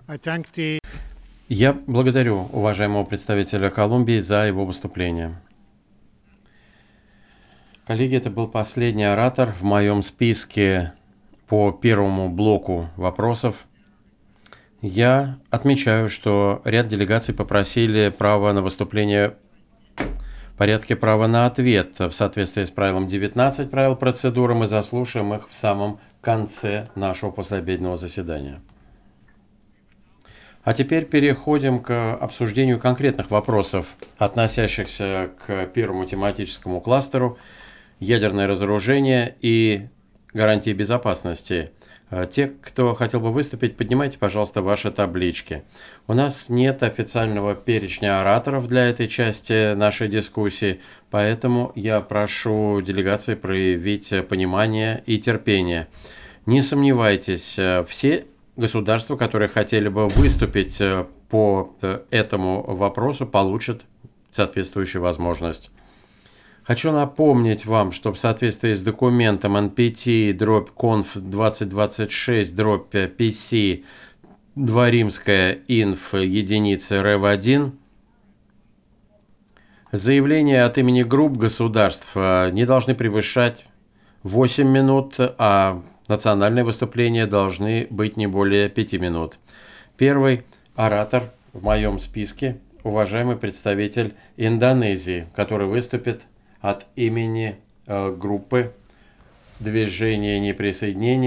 Я благодарю уважаемого представителя Колумбии за его выступление. Коллеги, это был последний оратор в моем списке по первому блоку вопросов. Я отмечаю, что ряд делегаций попросили право на выступление в порядке права на ответ. В соответствии с правилом 19 правил процедуры мы заслушаем их в самом конце нашего послеобеденного заседания. А теперь переходим к обсуждению конкретных вопросов, относящихся к первому тематическому кластеру «Ядерное разоружение и гарантии безопасности». Те, кто хотел бы выступить, поднимайте, пожалуйста, ваши таблички. У нас нет официального перечня ораторов для этой части нашей дискуссии, поэтому я прошу делегации проявить понимание и терпение. Не сомневайтесь, все государства, которые хотели бы выступить по этому вопросу, получат соответствующую возможность. Хочу напомнить вам, что в соответствии с документом NPT-Conf2026-PC 2 римская инф единицы РЭВ-1 заявления от имени групп государств не должны превышать 8 минут, а национальные выступления должны быть не более 5 минут. Первый оратор в моем списке – уважаемый представитель Индонезии, который выступит от имени группы движения неприсоединения